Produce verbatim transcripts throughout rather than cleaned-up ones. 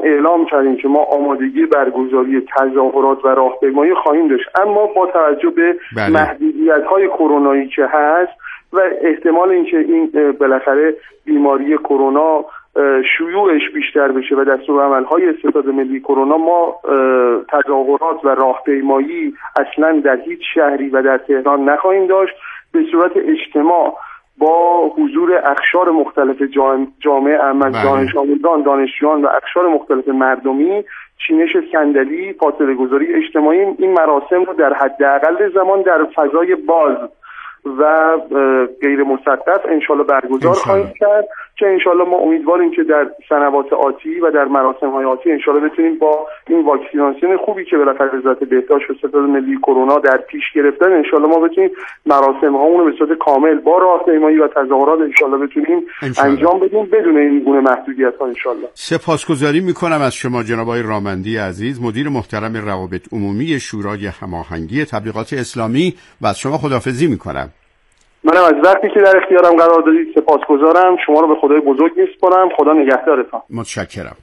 اعلام کردیم که ما آمادگی برگزاری تظاهرات و راهپیمایی خواهیم داشت، اما با توجه به بله. محدودیت‌های کرونایی که هست و احتمال اینکه این بالاخره بیماری کرونا شیوعش بیشتر بشه و دستورالعمل‌های ستاد ملی کرونا، ما تظاهرات و راهپیمایی اصلا در هیچ شهری و در تهران نخواهیم داشت. به صورت اجتماع با حضور اقشار مختلف جامعه عامه، دانش آموزان، دانشجویان و اقشار مختلف مردمی، چینش صندلی، فاصله گذاری اجتماعی، این مراسم رو در حداقل زمان در فضای باز و غیر مصدق انشالله برگزار خواهیم کرد که انشالله ما امیدواریم که در سنوات آتی و در مراسم های آتی انشالله بتونیم با این واکسیناسیون خوبی که بالاخره وزارت بهداشت و ستاد ملی کرونا در پیش گرفتن، انشالله ما بتونیم مراسم هامون رو به صورت کامل با راهپیمایی و تظاهرات انشالله بتونیم انشالله انجام بدیم بدون این گونه محدودیت ها انشالله. سپاسگزاری میکنم از شما جناب آقای رامندی عزیز، مدیر محترم روابط عمومی شورای هماهنگی تبلیغات اسلامی، و از شما خداحافظی میکنم. منم از وقتی که در اختیارم قرار دادید سپاسگزارم. شما رو به خدای بزرگ میسپارم. خدا نگهدارتان. متشکرم.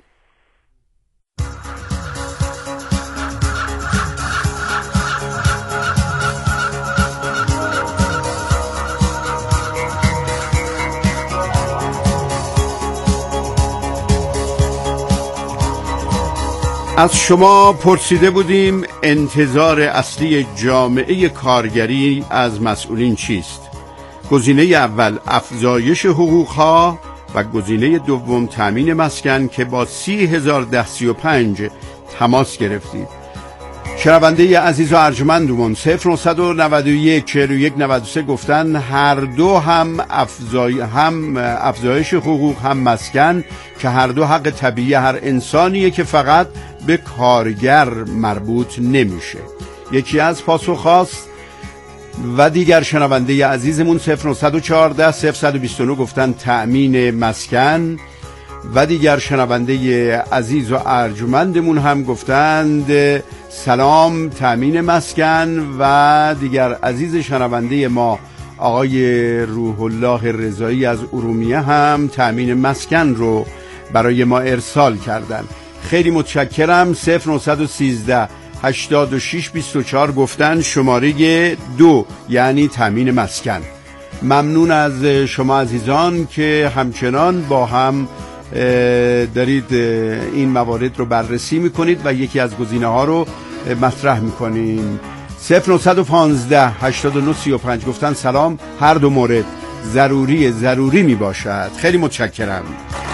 از شما پرسیده بودیم انتظار اصلی جامعه کارگری از مسئولین چیست؟ گزینه اول افزایش حقوقها و گزینه دوم تامین مسکن که با سی هزار ده سی و پنج تماس گرفتید. شنونده عزیز و ارجمندمون صفر نهصد و نود و یک چهل و یک نود و سه گفتن هر دو هم افزای هم افزایش حقوق هم مسکن که هر دو حق طبیعی هر انسانیه که فقط به کارگر مربوط نمیشه. یکی از پاسخ خواست. و دیگر شنونده عزیزمون صفر نهصد و چهارده صفر دو نه گفتن تأمین مسکن. و دیگر شنونده عزیز و ارجمندمون هم گفتند سلام تأمین مسکن. و دیگر عزیز شنونده ما آقای روح الله رضایی از ارومیه هم تأمین مسکن رو برای ما ارسال کردن. خیلی متشکرم. صفر نهصد و سیزده هشتاد و شش بیست و چهار گفتن شماره دو یعنی تامین مسکن. ممنون از شما عزیزان که همچنان با هم دارید این موارد رو بررسی میکنید و یکی از گزینه ها رو مطرح میکنیم. صفر نهصد و پانزده هشتاد و نه سی و پنج گفتن سلام هر دو مورد ضروری ضروری میباشد. خیلی متشکرم.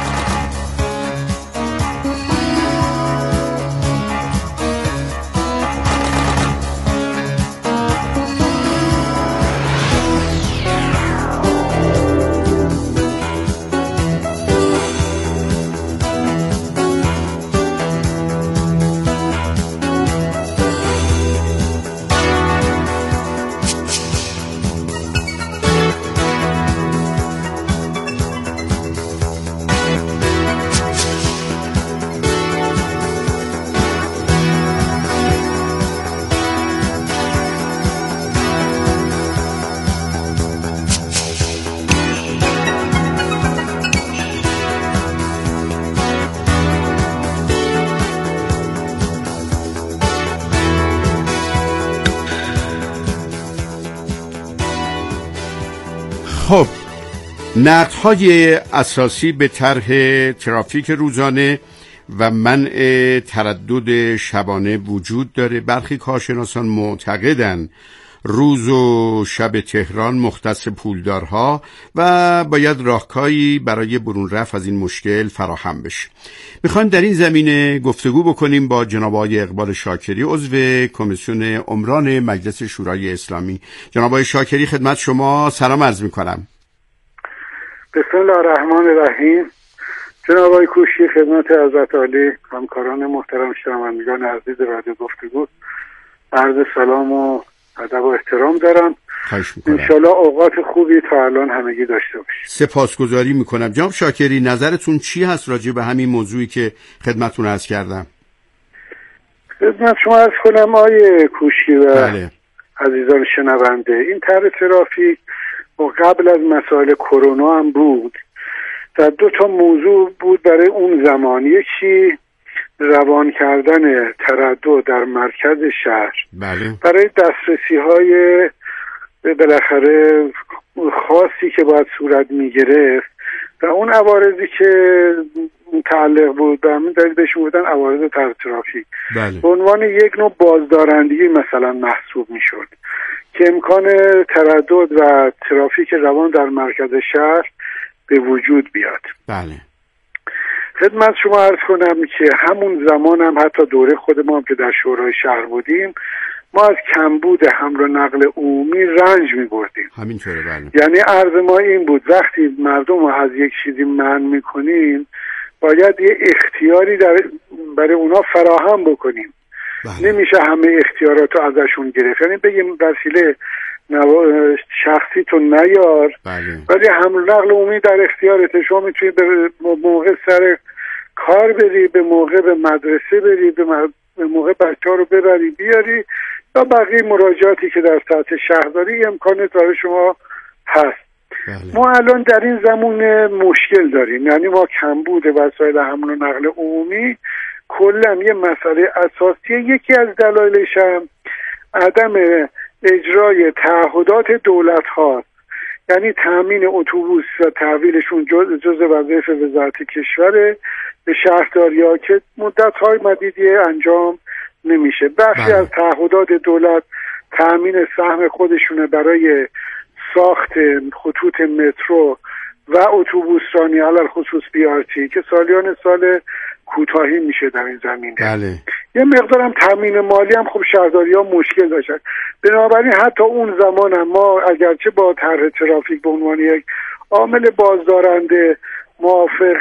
خب نقدهای اساسی به طرح ترافیک روزانه و منع تردد شبانه وجود داره. برخی کارشناسان معتقدند روز و شب تهران مختص پولدارها و باید راهکاری برای برون رفت از این مشکل فراهم بشه. میخوایم در این زمینه گفتگو بکنیم با جناب آقای اقبال شاکری عضو کمیسیون عمران مجلس شورای اسلامی. جناب آقای شاکری خدمت شما سلام عرض میکنم. بسم الله الرحمن الرحیم. جناب آقای کوشی خدمت حضرت عالی همکاران محترم شنوندگان عزیز رادیو گفتگو عرض سلام و ادب و احترام دارم. انشالله اوقات خوبی تا الان همگی داشته باشید. سپاسگزاری میکنم. جناب شاکری نظرتون چی هست راجع به همین موضوعی که خدمتتون عرض کردم؟ خدمت شما عرض کنم آقای کوشی و بله. عزیزان شنونده، این طرح ترافیک و قبل از مسائل کرونا هم بود. در دو تا موضوع بود برای اون زمان. یکی جوان کردن تردد در مرکز شهر بله. برای دسترسی های بالاخره خاصی که باید صورت می گرفت و اون عوارضی که متعلق بود به همین دلیل بهش بودن عوارض طرح ترافیک بله. به عنوان یک نوع بازدارندگی مثلا محسوب می شد که امکان تردد و ترافیک روان در مرکز شهر به وجود بیاد. بله. خدمت شما عرض کنم که همون زمان هم حتی دوره خود ما هم که در شورای شهر بودیم ما از کمبود حمل و نقل عمومی رنج می بردیم. همینطوره. بله. یعنی عرض ما این بود وقتی مردم رو از یک چیزی منع می کنیم باید یه اختیاری در برای اونا فراهم بکنیم. بله. نمیشه همه اختیارات رو ازشون گرفت، یعنی بگیم وسیله شخصی تو نیار. بله. ولی حمل و نقل عمومی در اختیارت، شما میتونی به موقع سر کار بری، به موقع به مدرسه بری، به موقع بچه ها رو ببری بیاری و بقیه مراجعاتی که در سطح شهرداری امکانات برای شما هست. بله. ما الان در این زمونه مشکل داریم، یعنی ما کمبود وسایل حمل و نقل عمومی کلا یه مسئله اساسیه. یکی از دلایلش هم عدم اجرای تعهدات دولت ها، یعنی تامین اتوبوس و تحویلشون جز جز وظایف وزارت کشور به شهرداری ها که مدت های مدیدی انجام نمیشه. بخشی از تعهدات دولت تامین سهم خودشونه برای ساخت خطوط مترو و اتوبوسرانی علل خصوص بی آر تی که سالیان سال کوتاهی میشه در این زمینه. بله. یه مقدار هم تامین مالی هم خب شهرداری ها مشکل داشتن. بنابراین حتی اون زمان هم ما اگرچه با طرح ترافیک به عنوان یک عامل بازدارنده موافق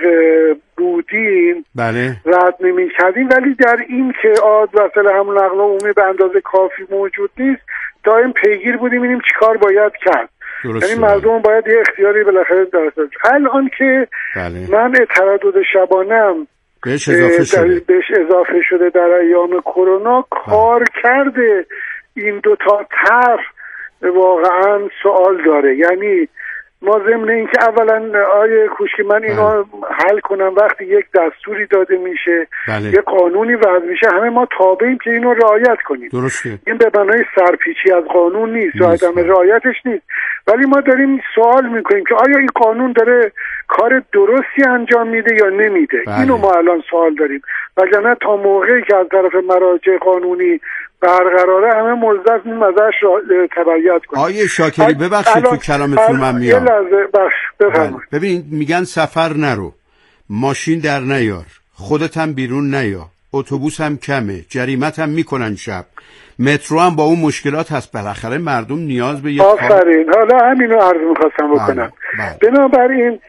بودیم، بله، رد نمی کردیم، ولی در این که آد وسایل حمل و نقل عمومی به اندازه کافی موجود نیست دائم پیگیر بودیم ببینیم چیکار باید کرد. یعنی مردم باید یه اختیاری بالاخره داشته باشن. الان که بله. منع تردد شبانم بهش اضافه شده بهش اضافه شده در ایام کرونا، کار کرده این دو تا طرح واقعا سوال داره. یعنی ما ضمن این که اولا آیه کوشکی من اینو حل کنم وقتی یک دستوری داده میشه، بله. یک قانونی وضع میشه، همه ما تابعیم که اینو رعایت کنیم. درسته. این به معنای سرپیچی از قانون نیست و عدم رعایتش نیست، ولی ما داریم سوال میکنیم که آیا این قانون داره کار درستی انجام میده یا نمیده. بله. اینو ما الان سوال داریم، وگرنه تا موقعی که از طرف مراجع قانونی برقراره همه موظفیم ازش تبعیت کنیم. آیه شاکری ببخشید تو کلامتون من میام. یه لحظه بخش بفرمایید. ببین میگن سفر نرو، ماشین در نیار، خودت هم بیرون نیا، اتوبوس هم کمه، جریمت هم میکنن شب، مترو هم با اون مشکلات هست. بالاخره مردم نیاز به یک آفرین. حالا همینو عرض میخواستم بکنم. بنابراین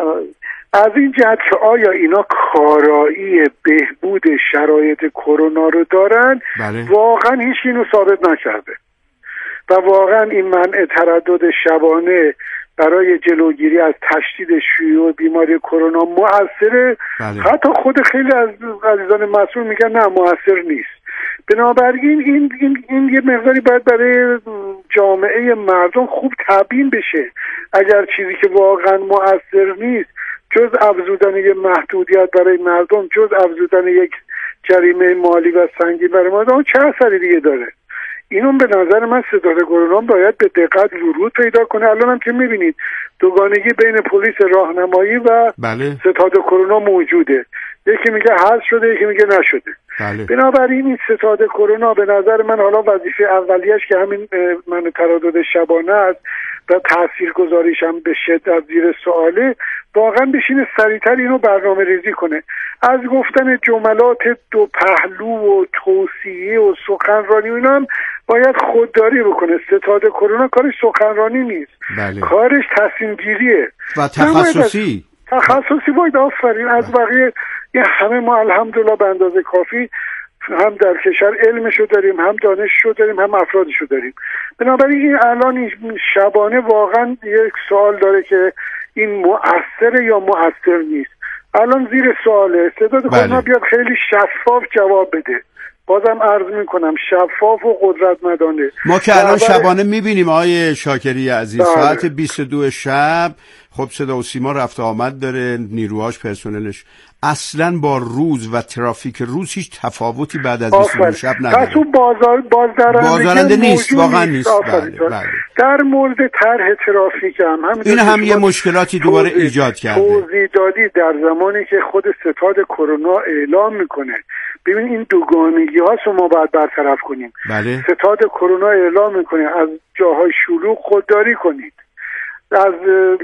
از این جهت که آیا اینا کارایی بهبود شرایط کرونا رو دارن، بله. واقعا هیچ اینو ثابت نکرده و واقعا این منع تردد شبانه برای جلوگیری از تشدید شیوع بیماری کرونا مؤثره. بله. حتی خود خیلی از عزیزان مسئول میگن نه مؤثر نیست. بنابراین این این این یه مقداری باید برای جامعه مردم خوب تبیین بشه. اگر چیزی که واقعا مؤثر نیست جز افزودن یک محدودیت برای مردم، جز افزودن یک جریمه مالی و سنگین برای مردم، چه اثری دیگه داره؟ اینو به نظر من ستاد کرونا باید به دقت ورود پیدا کنه. الان هم که میبینید دوگانگی بین پلیس راهنمایی و بله. ستاد کرونا موجوده، یکی میگه حذف شده یکی میگه نشده. بله. بنابراین این ستاد کرونا به نظر من حالا وظیفه اولیش که همین من تردد شبانه است و تاثیرگذاریش هم به شدت زیر سواله، واقعا بشینه سریعتر اینو برنامه ریزی کنه. از گفتن جملات دو پهلو و توصیه و سخنرانی و اینا هم باید خودداری بکنه. ستاد کرونا کارش سخنرانی نیست. بله. کارش تصمیم گیریه و تخصصی تخصصی باید. آفرین. از بقیه یه همه ما الحمدلله به اندازه کافی هم در کشور علمشو داریم، هم دانششو داریم، هم افرادشو داریم. بنابراین این الان این شبانه واقعا یک سوال داره که این مؤثره یا مؤثر نیست. الان زیر سواله. ستاد کرونا بیاد خیلی شفاف جواب بده. بازم عرض میکنم شفاف و قدرتمندانه. ما که الان شبانه میبینیم آقای شاکری عزیز بله. ساعت بیست و دو شب خب صدا و سیما رفت آمد داره، نیروهاش پرسنلش اصلا با روز و ترافیک روز هیچ تفاوتی بعد از بیست و دو شب نداره. پس اون بازار بازدارنده, بازدارنده نیست، واقعا نیست. بله بله. در مورد طرح ترافیک هم این هم یه مشکلاتی دوباره ایجاد کرده. توضیح دادی در زمانی که خود ستاد کرونا اعلام میکنه ببین این دوگانگی ها رو ما باید برطرف کنیم. بله. ستاد کرونا اعلام میکنه از جاهای شلوغ خودداری کنید، از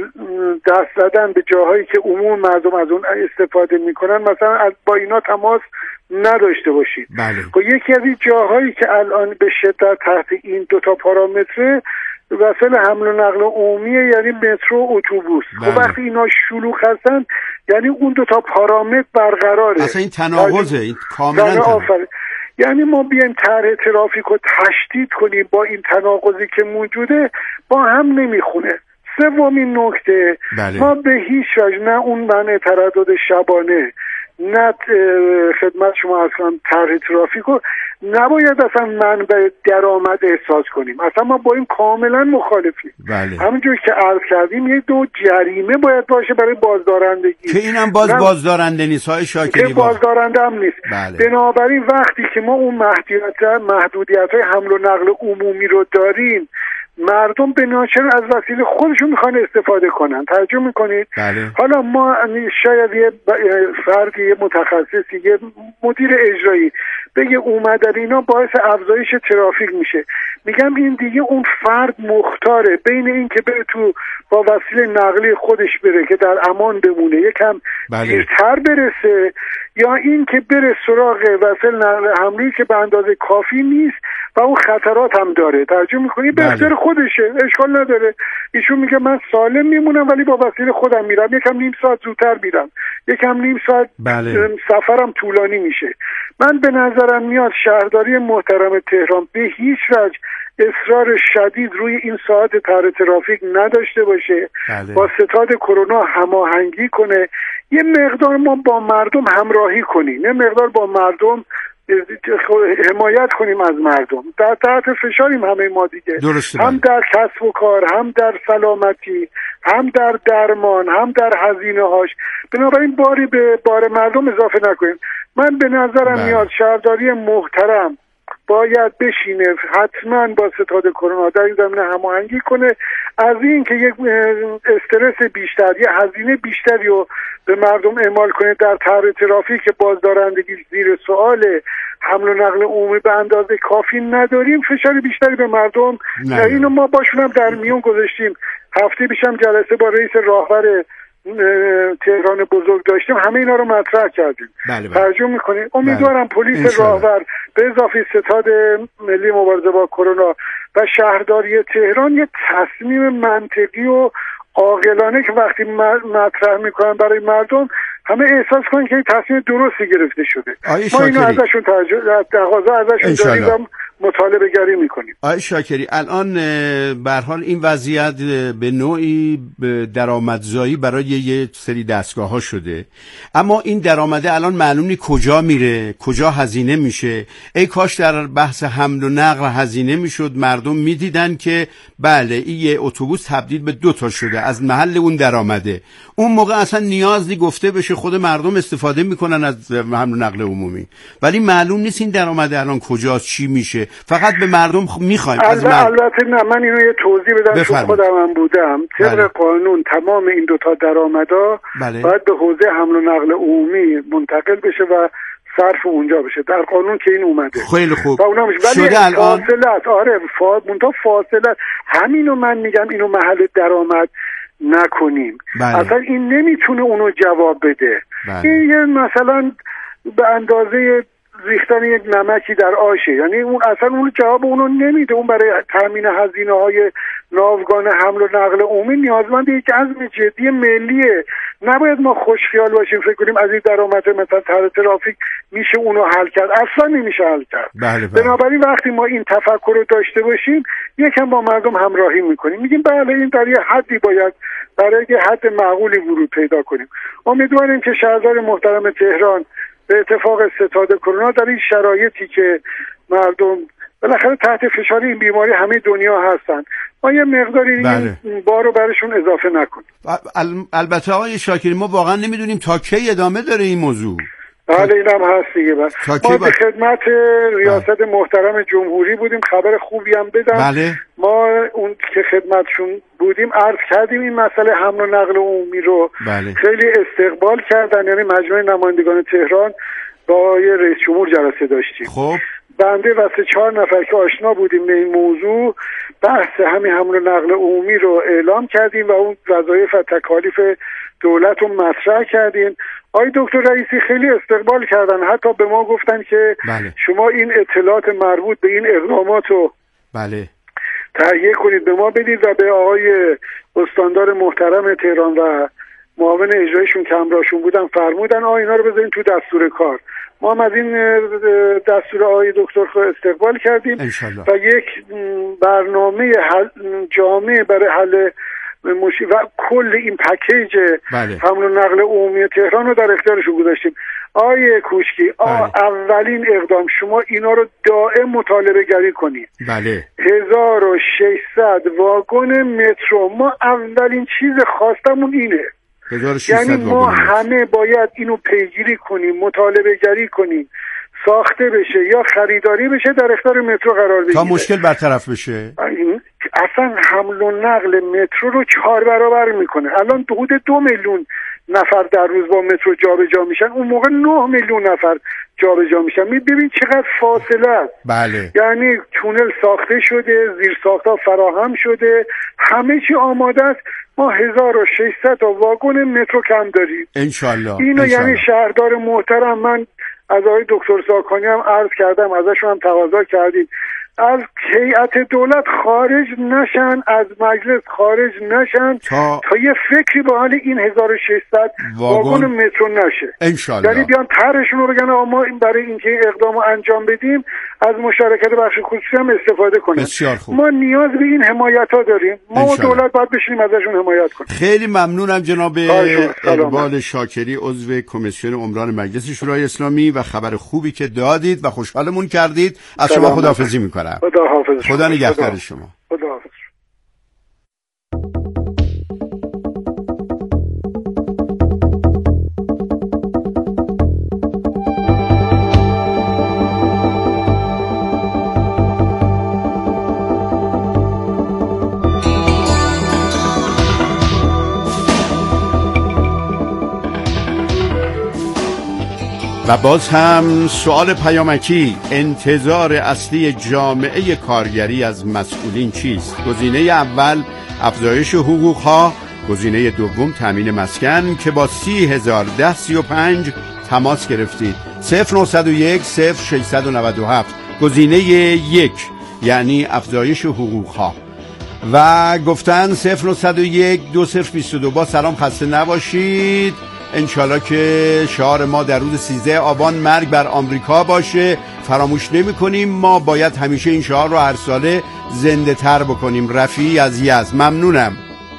دست زدن به جاهایی که عموم مردم از اون استفاده میکنن مثلا از با اینا تماس نداشته باشید. بله. و یکی از این جاهایی که الان به شدت تحت این دوتا پارامتر وسایل حمل و نقل عمومیه، یعنی مترو و اتوبوس. بله. خب وقتی اینا شلوغ هستن یعنی اون دوتا پارامتر برقراره. اصلا این تناقضه، این کاملا تناقضه. یعنی ما بیایم طرح ترافیک رو تشدید کنیم با این تناقضی که موجوده با هم نمیخونه. سومین نکته بله. ما به هیچ وجه نه اون منع تردد شبانه نه خدمت شما اصلا طرح ترافیک رو نباید اصلا منبع درآمد احساس کنیم. اصلا ما با این کاملا مخالفیم. بله. همونجور که عرض کردیم یه دو جریمه باید باشه برای بازدارندگی که اینم باز نه... بازدارنده نیست های شاکری، که بازدارنده هم نیست. بله. بنابراین وقتی که ما اون محدودیت محدودیت های حمل و نقل عمومی رو داریم مردم به ناچار از وسیله خودشون میخوان استفاده کنن. ترجمه میکنید؟ بله. حالا ما شاید یه فردی، یه متخصصی، یه مدیر اجرایی بگه اومدن اینا باعث افزایش ترافیک میشه. میگم این دیگه اون فرد مختاره بین این که بره تو با وسیله نقلیه خودش بره که در امان بمونه یکم دیرتر بله. برسه، یا این که بره سراغ وسیله نقل حملی که به اندازه کافی نیست و اون خطرات هم داره. ترجمه میکنی به اختیار خودشه، اشکال نداره. ایشون میگه من سالم میمونم ولی با وسیله خودم میرم، یکم نیم ساعت زودتر میرم، یکم نیم ساعت بله. سفرم طولانی میشه. من به نظرم میاد شهرداری محترم تهران به هیچ وجه اصرار شدید روی این ساعت طرح ترافیک نداشته باشه. بله. با ستاد کرونا هماهنگی کنه، یه مقدار ما با مردم همراهی کنیم، یه مقدار با مردم حمایت کنیم از مردم. در تحت فشاریم همه ما دیگه، هم در کسب و کار، هم در سلامتی، هم در درمان، هم در هزینه هاش. بنابراین باری به بار مردم اضافه نکنیم. من به نظرم بله. میاد شهرداری محترم باید بشینه حتما با ستاد کرونا در این زمینه هماهنگی کنه، از این که یک استرس بیشتر، یه هزینه بیشتری رو به مردم اعمال کنه در طرح ترافیک که بازدارندگی زیر سوال، حمل و نقل عمومی به اندازه کافی نداریم، فشار بیشتری به مردم. اینو ما باشون هم در میون گذاشتیم. هفته پیشم جلسه با رئیس راهبر تهران بزرگ داشتیم، همه اینا رو مطرح کردیم. بله بله. ترجمه میکنیم. امیدوارم پلیس راهبر به اضافه ستاد ملی مبارزه با کرونا و شهرداری تهران یه تصمیم منطقی و عاقلانه که وقتی مطرح میکنن برای مردم همه احساس کنن که تصمیم درستی گرفته شده. ما اینو ازشون تقاضا ازشون داریم، مطالبه گری میکنیم. آقای شاکری الان به هر حال این وضعیت به نوعی درآمدزایی برای یه سری دستگاه ها شده، اما این درآمده الان معلوم نیست کجا میره، کجا هزینه میشه. ای کاش در بحث حمل و نقل هزینه میشد، مردم میدیدن که بله این یه اتوبوس تبدیل به دو تا شده از محل اون درآمده. اون موقع اصلا نیازی گفته بشه، خود مردم استفاده میکنن از حمل و نقل عمومی، ولی معلوم نیست این درآمده الان کجاست، چی میشه. فقط به مردم خ... میخوایم از مرد... البته نه، من اینو یه توضیح بدم چون خودم هم بودم. طبق بله. قانون تمام این دوتا درآمدا بله. باید به حوزه حمل و نقل عمومی منتقل بشه و صرف اونجا بشه. در قانون که این اومده. خیلی خوب. ولی شده الان فاصلت آره فا... منتها فاصلت همینو من میگم اینو محل درآمد نکنیم. بله. اصلا این نمیتونه اونو جواب بده. بله. این یه مثلا به اندازه ریختن یک نمکی در آشه، یعنی اون اصلا اون جواب اونو نمیده. اون برای تامین هزینه های ناوگان حمل و نقل عمومی نیازمند یک عزم جدی ملیه. نباید ما خوشخیال باشیم فکر کنیم از این درآمد مثلا طرح ترافیک میشه اونو حل کرد. اصلا نمیشه حل کرد. بله بله. بنابراین وقتی ما این تفکر رو داشته باشیم یکم با مردم همراهی میکنیم، میگیم بله این در یه حدی باید برای یه حد معقولی ورود پیدا کنیم. امیدواریم که شهردار محترم تهران به اتفاق ستاد کرونا در این شرایطی که مردم بالاخره تحت فشار این بیماری همه دنیا هستن، ما یه مقداری بله. این بار رو برشون اضافه نکنیم. البته آقای شاکری ما واقعا نمیدونیم تا کی ادامه داره این موضوع. بله اینم هست دیگه. بس ما به خدمت ریاست بله. محترم جمهوری بودیم، خبر خوبی هم بدم. بله. ما اون که خدمتشون بودیم عرض کردیم این مسئله حمل و نقل عمومی رو. بله. خیلی استقبال کردن، یعنی مجمع نمایندگان تهران با یه رئیس جمهور جلسه داشتیم. خب بنده و سه چهار نفر که آشنا بودیم به این موضوع بحث همین حمل و نقل عمومی رو اعلام کردیم و اون وظایف و تکالیف دولت رو مطرح کردیم. آقای دکتر رئیسی خیلی استقبال کردن، حتی به ما گفتن که بله. شما این اطلاعات مربوط به این اقدامات رو بله. تهیه کنید به ما بدید و به آقای استاندار محترم تهران و معاون اجرایشون که همراهشون بودن فرمودن آ اینا رو بذارین تو دستور کار. ما هم از این دستور آقای دکتر استقبال کردیم انشالله. و یک برنامه حل جامع برای حل مشی و کل این پکیج بله. حمل و نقل عمومی تهران رو در اختیارشون گذاشتیم. آیه کوشکی بله. اولین اقدام شما اینا رو دائم مطالبه گری کنید. بله. هزار و ششصد واگن مترو، ما اولین چیز خواستمون اینه. یعنی ما همه باید اینو پیگیری کنیم، مطالبه گری کنیم، ساخته بشه یا خریداری بشه در اختیار مترو قرار بگیره تا مشکل برطرف بشه. اصلا حمل و نقل مترو رو چهار برابر میکنه. الان حدود دو میلیون نفر در روز با مترو جابجا میشن، اون موقع نه میلیون نفر جابجا میشن. ببین چقدر فاصله است. بله. یعنی تونل ساخته شده، زیر ساختها فراهم شده، همه چی آماده است. ما هزار و ششصد تا واگن مترو کم داریم انشالله. اینو انشالله. یعنی شهردار محترم، من از آقای دکتر زاکانی هم عرض کردم، ازشون هم تقاضا کردیم از هیئت دولت خارج نشن، از مجلس خارج نشن تا, تا یه فکری به حال این هزار و ششصد واگن مترو نشه انشالله. یعنی بیان طرحشون رو بگن ما برای اینکه این اقدام رو انجام بدیم از مشارکت بخش خصوصی هم استفاده کنیم. بسیار خوب. ما نیاز به این حمایت ها داریم، ما و دولت باید بشینیم ازشون حمایت کنیم. خیلی ممنونم جناب اقبال شاکری عضو کمیسیون عمران مجلس شورای اسلامی و خبر خوبی که دادید و خوشحالمون کردید. از شما خداحافظی میکنم. خدا حافظ. خدا نگهدار شما. خدا حافظ. و باز هم سوال پیامکی: انتظار اصلی جامعه کارگری از مسئولین چیست؟ گزینه اول افزایش حقوقها، گزینه دوم تامین مسکن که با سی هزار ده سی و پنج تماس گرفتید. صفر نهصد و یک صفر ششصد و نود و هفت گزینه یک یعنی افزایش حقوقها و گفتن صفر نهصد و یک دو صفر بیست و دو. با سلام، خسته نباشید. انشالله که شعار ما در روز سیزده آبان مرگ بر آمریکا باشه. فراموش نمی کنیم ما باید همیشه این شعار رو هر ساله زنده تر بکنیم. رفیعی از یزد، ممنونم.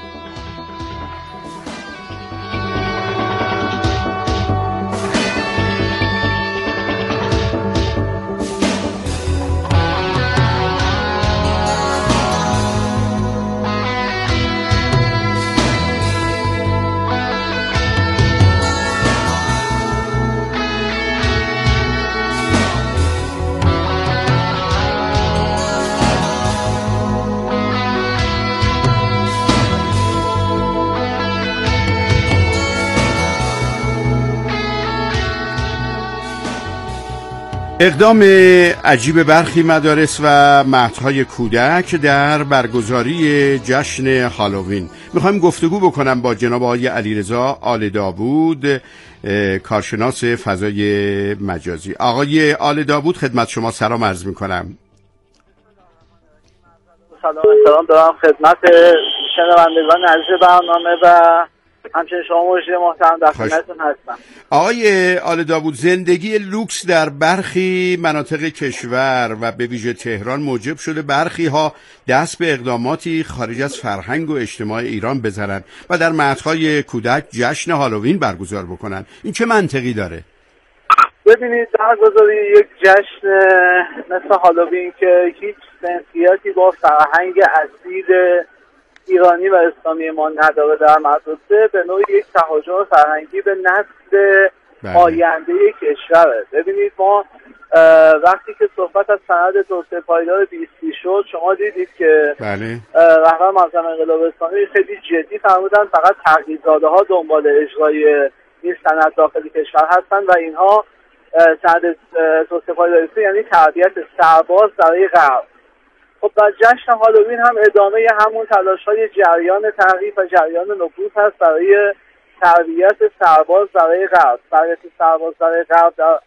اقدام عجیب برخی مدارس و مهدهای کودک در برگزاری جشن هالووین. میخوایم گفتگو بکنم با جناب آقای علیرضا آل داوود، کارشناس فضای مجازی. آقای آل داوود خدمت شما سلام عرض میکنم. سلام سلام دارم خدمت شنوندگان عزیز برنامه و همچنین شما مجری محترم در خدمتتون هستم. آقای آل داوود، زندگی لوکس در برخی مناطق کشور و به ویژه تهران موجب شده برخی ها دست به اقداماتی خارج از فرهنگ و اجتماع ایران بذارن و در مهدهای کودک جشن هالووین برگزار بکنن. این چه منطقی داره؟ ببینید برگزاری یک جشن مثل هالووین که هیچ سنخیاتی با فرهنگ اصیل ایرانی و اسلامی ما نداره در مدرسه، به نوعی یک تهاجم فرهنگی به نسل آینده کشوره. ببینید ما وقتی که صحبت از سند توسعه پایدار بیستی شد، شما دیدید که بله. رهبر معظم انقلاب اسلامی خیلی جدی فرمودن فقط تغییرزاده ها دنبال اجرای این سند داخل کشور هستن و اینها سند توسعه پایداری یعنی تربیت سرباز برای غرب. خب در جشن هالووین هم ادامه همون تلاش‌های جریان تحریف و جریان نفوذ هست برای تربیت سرباز برای غرب. تربیت سرباز برای غرب در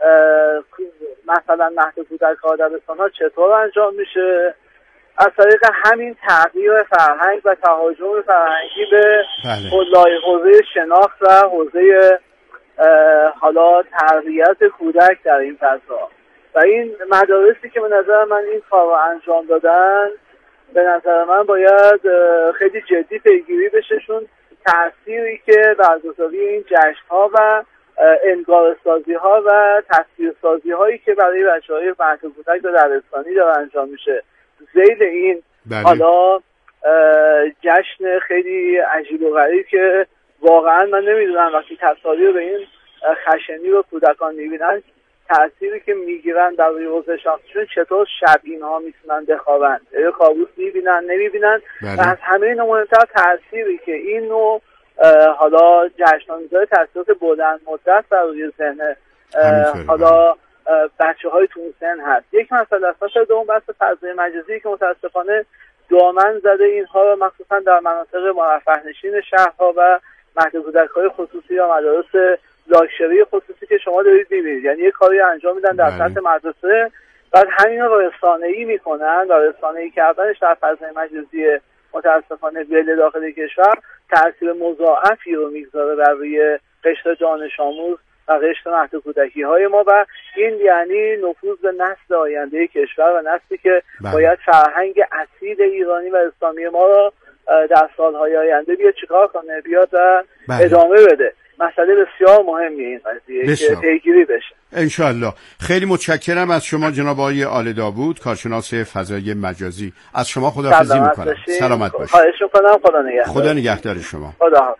مثلا مهد کودک ها دبستان‌ها چطور انجام میشه؟ از طریق همین تغییر فرهنگ و تهاجم فرهنگی به بله. حوزه شناخت و حوزه حالا تربیت کودک در این فضا و این مدارسی که به نظر من این کار رو انجام دادن به نظر من باید خیلی جدی پیگیری بشه، چون تأثیری که برگزاری این جشن‌ها و انگاره‌سازی ها و تصویرسازی هایی که برای بچه‌های مهد کودک و دبستانی داره انجام میشه ذیل این بله. حالا جشن خیلی عجیب و غریب که واقعا من نمیدونم وقتی تصاویر به این خشنی رو کودکان میبینن تأثیری که میگیرن در روی حوزه شخصیشون چطور شب اینها میتونن بخوابن، یا کابوس میبینن نمیبینن بله. و از همه این مهمتر تأثیری که این نوع حالا جشن‌ها میذاره تأثیرات بلند مدت در روی ذهن حالا بچه های تو سن هست. یک مسئله است. مثلا دوم بحث فضای مجازی که متاسفانه دامن زده اینها رو مخصوصا در مناطق مرفه نشین شهرها و مهد کودک‌های خصوصی یا مدارس لاکچری خصوصی که شما دارید می‌بینید، یعنی یه کاری انجام میدن در سطح مدرسه بعد همین رو رسانه‌ای میکنن و رسانه‌ای کردنش در فضای مجازی متاسفانه ویل داخل کشور تأثیر مضاعفی رو میگذاره بر روی قشر دانش آموز و قشر مهد کودکی های ما و این یعنی نفوذ به نسل آینده کشور و نسلی که بله. باید فرهنگ اصیل ایرانی و اسلامی ما رو در سالهای آینده بیاد چیکار کنه، بیاد و بله. ادامه بده. مسئله بسیار مهمیه این قضیه که پیگیری بشه انشالله. خیلی متشکرم از شما جناب آقای آل داوود، کارشناس فضای مجازی. از شما خداحافظی میکنم. سلامت باشید. خواهش میکنم. خدا نگهدار. خدا نگهدار شما. خدا.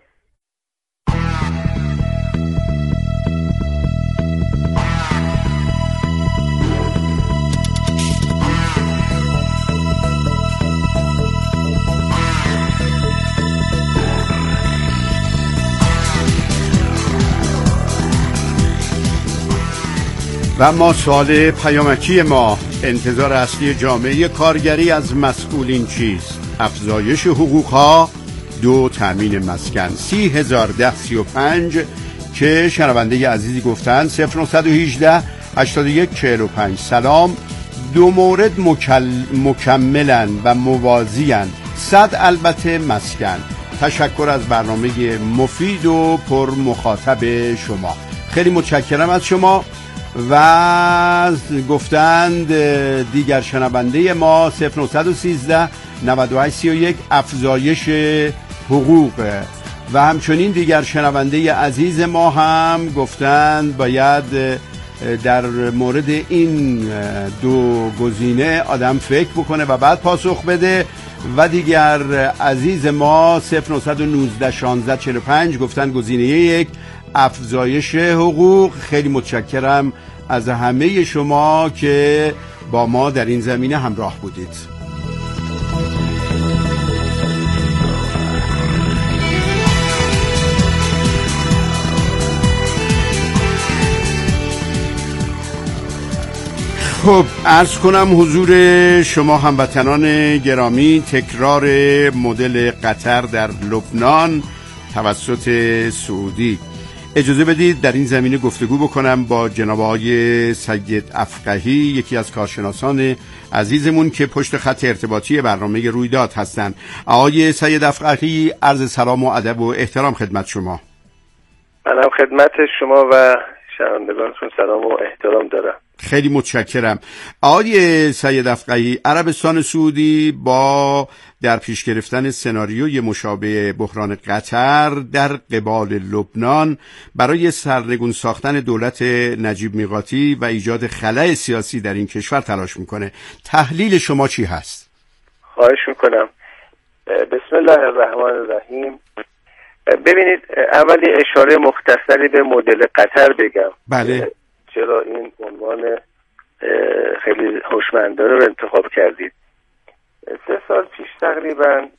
و ما سوال پیامکی ما، انتظار اصلی جامعه کارگری از مسئولین چیست؟ افزایش حقوقها، دو تامین مسکن. سی هزار ده سی و پنج که شنونده عزیزی گفتن صفر نهصد و هجده هشتاد و یک چهل و پنج. سلام، دو مورد مکل... مکملن و موازیان. صد البته مسکن. تشکر از برنامه مفید و پر مخاطب شما. خیلی متشکرم از شما. و گفتند دیگر شنونده ما صفر نهصد و سیزده نود و هشت سی و یک افزایش حقوق و همچنین دیگر شنونده عزیز ما هم گفتند باید در مورد این دو گزینه آدم فکر بکنه و بعد پاسخ بده. و دیگر عزیز ما صفر نهصد و نوزده شانزده چهل و پنج گفتند گزینه یک افزایش حقوق. خیلی متشکرم از همه شما که با ما در این زمینه همراه بودید. خب عرض کنم حضور شما هموطنان گرامی، تکرار مدل قطر در لبنان توسط سعودی. اجازه بدید در این زمینه گفتگو بکنم با جناب آقای سید افقهی، یکی از کارشناسان عزیزمون که پشت خط ارتباطی برنامه رویداد هستند. آقای سید افقهی، عرض سلام و ادب و احترام خدمت شما. منم خدمت شما و شنوندگانتون سلام و احترام دارم. خیلی متشکرم. آقای سید افقهی، عربستان سعودی با در پیش گرفتن سناریوی مشابه بحران قطر در قبال لبنان برای سرنگون ساختن دولت نجیب میقاتی و ایجاد خلأ سیاسی در این کشور تلاش میکنه. تحلیل شما چی هست؟ خواهش میکنم. بسم الله الرحمن الرحیم. ببینید، اولی اشاره مختصری به مدل قطر بگم. بله. چرا این عنوان خیلی هوشمندانه رو انتخاب کردید؟ سه سال پیش تقریبا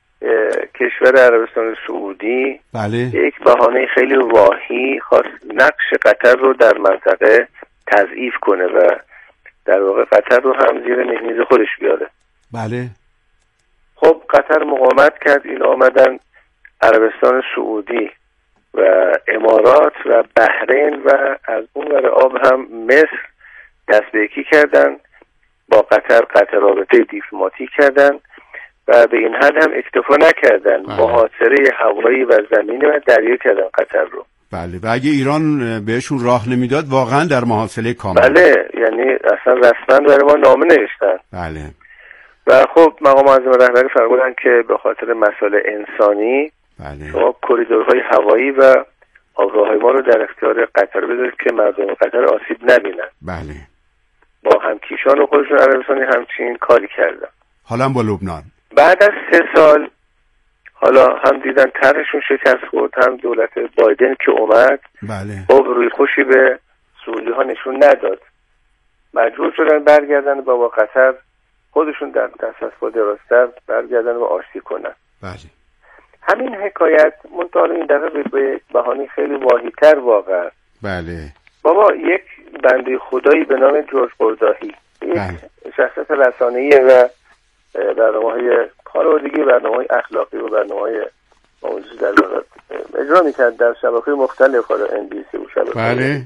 کشور عربستان سعودی بله. یک بهانه خیلی واهی خواست نقش قطر رو در منطقه تضعیف کنه و در واقع قطر رو هم زیر میز خودش بیاره. بله. خب قطر مقاومت کرد. این آمدن عربستان سعودی و امارات و بحرین و از اون ور آب هم مصر دست به یکی کردن، با قطر قطع رابطه دیپلماتیک کردن و به این حد هم اکتفا نکردن، محاصره هوایی و زمینی و دریایی کردن قطر رو. بله. و اگه ایران بهشون راه نمیداد واقعا در محاصره کامل. بله، یعنی اصلا رسما برای ما نامه نوشتن. بله. و خب مقام معظم رهبری فرمودن که به خاطر مسائل انسانی بله. شما کریدورهای هوایی و آبراهای ما رو در اختیار قطر بذارید که مردم قطر آسیب نبینن. بله. با همکیشان و خودشون عربستانی همچین کاری کردن. حالا با لبنان بعد از سه سال حالا هم دیدن طرحشون شکست خورد، هم دولت بایدن که اومد بله. خب روی خوشی به سعودی ها نشون نداد، مجبور شدن برگردن با با قطر خودشون در دست از پا دراستر برگردن و آشتی کنن. بله. همین حکایت منتها این دفعه به بهانه خیلی واهی‌تر واقع. بله. بابا یک بنده خدایی به نام جورج قرداحی، بله. یک شخصیت رسانه‌ای و برنامه‌های خانوادگی، برنامه‌های اخلاقی و برنامه‌های موضوعی در واقع اجرا می‌کرد در شبکه‌های مختلف، حالا ام بی سی و شبکه‌های بله.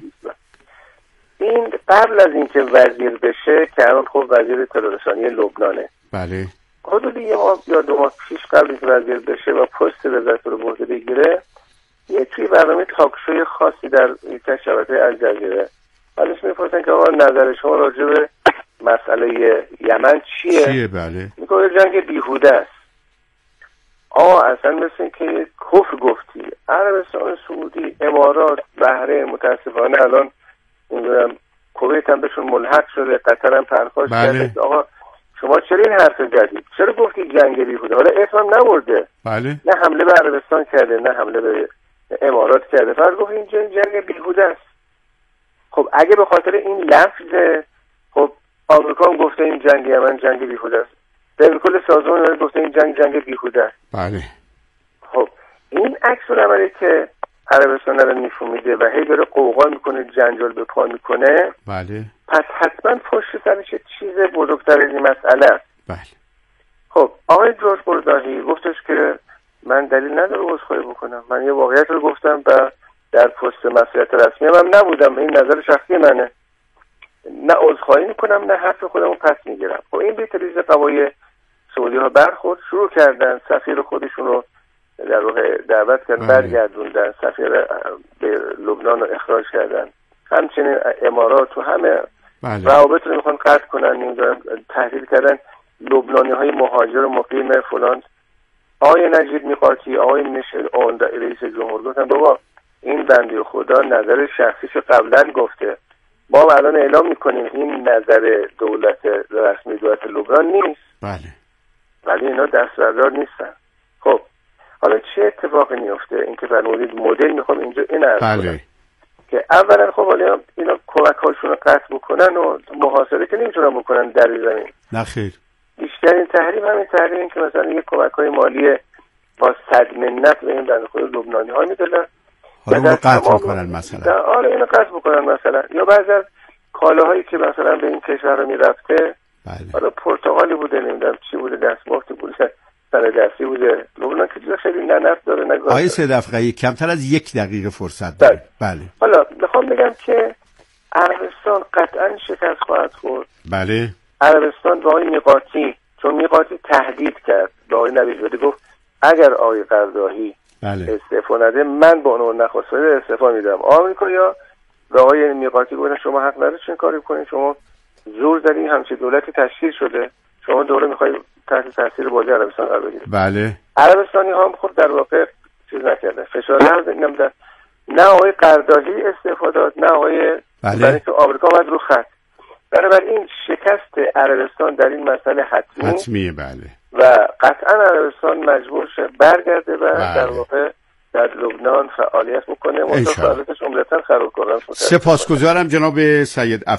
این قبل از اینکه وزیر بشه که الان خب وزیر اطلاع‌رسانی لبنانه. بله. حدود یه ماه یا دو ماه پیش قبل از وزیر بشه و پست وزارت رو به عهده بگیره، یه توی برنامه تاکشوی خاصی در یک شبکه الجزیره ازش میپرسن که آقا نظر شما راجع به مسئله یمن چیه؟ چیه؟ بله. میگه جنگ بیهوده است. آقا اصلا مثل این که کفر گفتی. عربستان سعودی، امارات، بحرین متاسفانه الان میدونم کویت هم بهشون ملحق شده، قطر هم پرخاش بله. کرده. آقا شما چرا این حرف زدید؟ چرا گفتی جنگ بیهوده؟ حالا اسم هم نبرده. بله. نه حمله به عربستان کرده، نه حمله به امارات کرده، فقط گفت این جنگ, جنگ بیهوده است. خب اگه به خاطر این لفظ، خب آمریکا هم گفته این جنگ یمن جنگ بیهوده است، در کل سازمان ملل گفته این جنگ جنگ بیهوده است. بله. خب این عکس العملی که عربستان رو نشون میده و هی داره قوقا میکنه، جنجال به پا میکنه، بله. پس حتما پشت سرش چیز بزرگتر از این مسئله است. بله. خب آقای جورج قرداحی گفتش که من دلیل نداره عذرخواهی بکنم، من یه واقعیت رو گفتم و در پست مسئولیت رسمی هم, هم نبودم، این نظر شخصی منه، نه عذرخواهی میکنم نه حرف خودم رو پس میگیرم. خب این به تریز قوای سعودی ها برخورد، شروع کردن سفیر خودشون رو در واقع دعوت کردن، برگردوندن، سفیر به لبنان رو اخراج کردن، همچنین امارات و همه بله. روابط رو میخوان قطع کنن، نمیدونم تحلیل کردن لبنانی های مهاجر و مقیم فلان. آقای نجیب میقاتی، آقای میشل اون رئیس جمهور گفتن بابا این بنده خدا نظر شخصیشو قبلا گفته، ما الان اعلام میکنیم این نظر دولت رسمی دولت لبنان نیست. بله. ولی اینا دستبردار نیستن. خب حالا چه اتفاقی میفته؟ اینکه فرمودید مدل میخوام اینجا این عرض بله. کنم که اولا خب حالا اینا کمک هاشون رو قطع بکنن و محاصره که نمیتونن بکنن در زمین. نه خیر. بیشترین تحریم همین تحریم که مثلا یک کمک های مالی با صد منت به این بنده خود لبنانی ها میدادن، حالا اون رو قطع بکنن مثلا. آره اینو قطع بکنن مثلا. یا بعضی از کالاهایی که مثلا به این کشور رو میرفته، بله. حالا پرتغالی بوده، نمیدونم چی بوده، دستمفتی بوده، سر دستی بوده، لبنان که جا خیلی نه نفت داره نه گاز. آقای سید افقهی کمتر از یک دقیقه فرصت داره. بله. حالا میخوام بگم که عربستان قطعا شکست خواهد خورد. بله. عربستان به آقای میقاتی، چون میقاتی تهدید کرد به آقای نبی‌زاده، گفت اگر آقای قرداحی بله. استعفا نده من به عنوان نخست وزیر استعفا میدم. آمریکا یا به آقای میقاتی گفتن شما حق ندارید چنین کاری کنید، شما زور دارین، همچین دولتی تشکیل شده، شما دوره میخواید تحت تاثیر بازی عربستان قرار بگیرید. بله. عربستانی ها هم خود در واقع چیز نکردن، فشار نمیدن، نه آقای قرداهی استفاده داد نه آقای بله. برای که آمریکا باید رو خط. بنابراین شکست عربستان در این مسئله حتمی حتمیه. بله. و قطعا عربستان مجبور شه برگرده و بله. در واقع در لبنان فعالیت بکنه، متفاوتش عمدتاً خراب کنه. سپاسگزارم جناب سید